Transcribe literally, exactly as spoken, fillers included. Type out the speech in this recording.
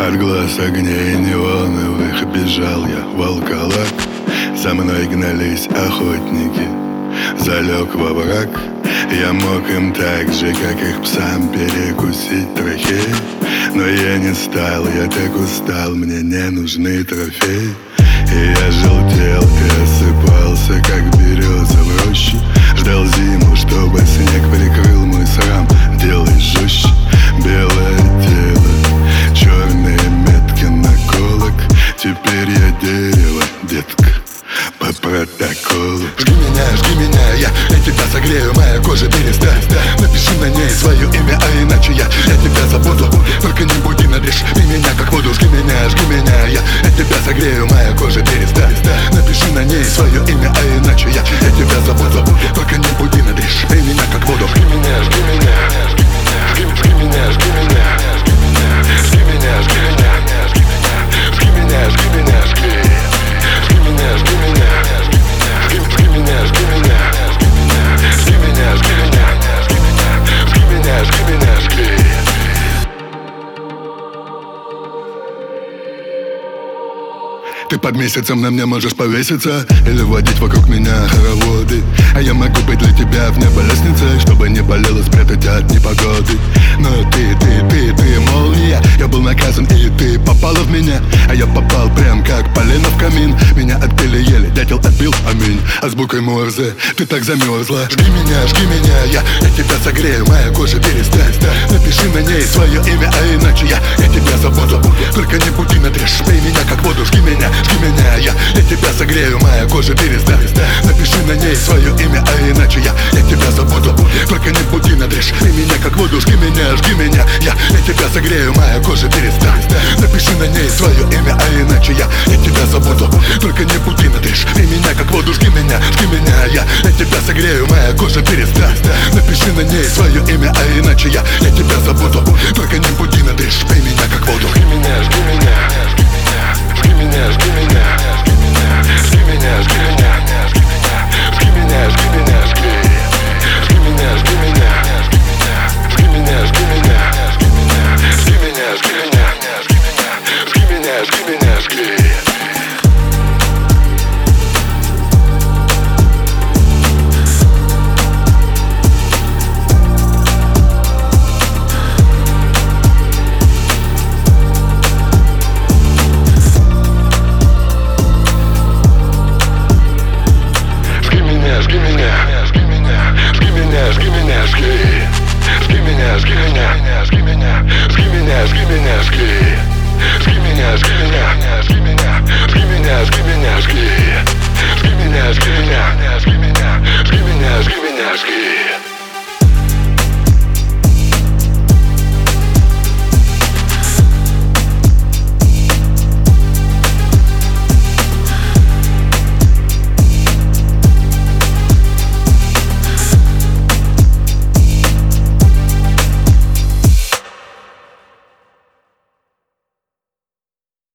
От глаз огней неоновых бежал я волколак. За мной гнались охотники, залег во враг. Я мог им так же, как их псам, перекусить трахеи, но я не стал, я так устал, мне не нужны трофеи. И я желтел и осыпался, как береза в роще. Ждал зиму, чтобы снег прикрыл мой срам. Делай жестче, белое тело, черные метки наколок. Теперь я дерево, детка, по протоколу. Жги меня, жги меня, я, я тебя согрею, моя кожа перестать. Напиши на ней свое имя, а иначе я, я тебя забуду. Только не буди, надрежь ты меня как воду. Жги меня, жги меня, я, я тебя согрею, моя кожа перестать. Напиши на ней свое имя, а иначе я, я тебя забуду. Только не буди, надрежь ты меня как воду. Жги меня, жги меня, жги, жги меня, жги меня, жги меня, жги меня, жги меня, жги меня, жги. Жги меня, жги меня, жги, жги меня, жги меня, жги меня, жги меня, жги меня, жги меня, жги. Ты под месяцем на мне можешь повеситься или водить вокруг меня хороводы, а я могу быть для тебя в небо лестницей, чтобы не болело спрятать от непогоды. Но ты, ты, ты, ты молния, я был наказан, и ты попала в меня, а я попал прям как полено в камин. Меня отбили еле, дятел отбил, аминь. Азбукой Морзе ты так замерзла. Жги меня, жги меня, я, я тебя согрею, моя кожа перестать. Напиши на ней свое имя, а иначе я, я тебя забуду. Только не буди, надрежь ты меня как воду. Жги меня, жги меня, я, я тебя согрею, моя кожа перестать. Напиши на ней свое имя, а иначе я, я тебя забуду. Только не буди, надрежь ты меня как воду. Жги меня, жги меня, я, я тебя согрею, моя кожа перестать. Напиши на ней свое имя, а иначе я, я тебя забуду. Только не буди, надрежь ты меня как воду. Жги меня, жги меня, я, я тебя согрею, моя кожа перестать. Напиши на ней свое имя, а иначе я, я тебя забуду. Только не буди, надрежь ты меня как воду. Жги меня, жги меня, жги меня, жги меня, жги меня, жги меня, жги меня, жги меня, жги, жги меня, жги меня, жги меня, жги меня, жги меня, жги меня, жги меня, жги меня, жги. Жги меня, жги меня, жги меня, жги меня, жги. Жги меня, жги меня, жги меня, жги меня, жги меня, жги. Жги меня, жги меня, жги меня, жги меня, жги меня, жги.